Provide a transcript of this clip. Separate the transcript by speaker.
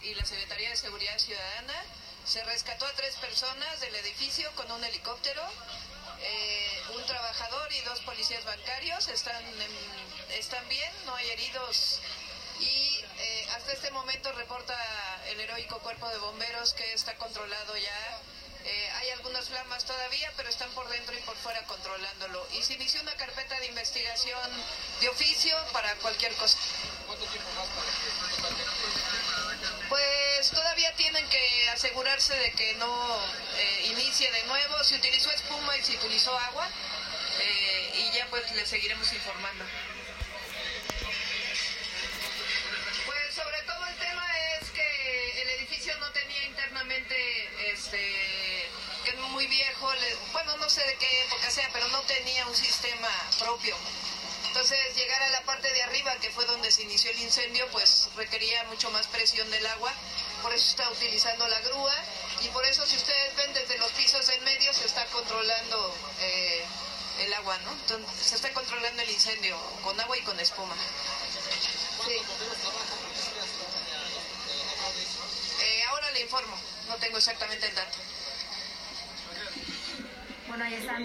Speaker 1: y la Secretaría de Seguridad Ciudadana. Se rescató a 3 personas del edificio con un helicóptero, un trabajador y 2 policías bancarios. Están bien, no hay heridos y hasta este momento reporta el heroico cuerpo de bomberos que está controlado ya. Hay algunas flamas todavía, pero están por dentro y por fuera controlándolo. Y se inició una carpeta de investigación de oficio para cualquier cosa.
Speaker 2: ¿Cuánto tiempo más para que
Speaker 1: Pues todavía tienen que asegurarse de que no inicie de nuevo. Se utilizó espuma y se utilizó agua, y ya pues les seguiremos informando. Pues sobre todo el tema es que el edificio no tenía internamente, que es muy viejo, bueno, no sé de qué época sea, pero no tenía un sistema propio. Entonces llegar a la parte de arriba, que fue donde se inició el incendio, pues requería mucho más presión del agua, por eso está utilizando la grúa, y por eso si ustedes ven desde los pisos en medio se está controlando el agua, ¿no? Entonces, se está controlando el incendio con agua y con espuma. Sí. Ahora le informo, no tengo exactamente el dato.
Speaker 3: Bueno, ahí están.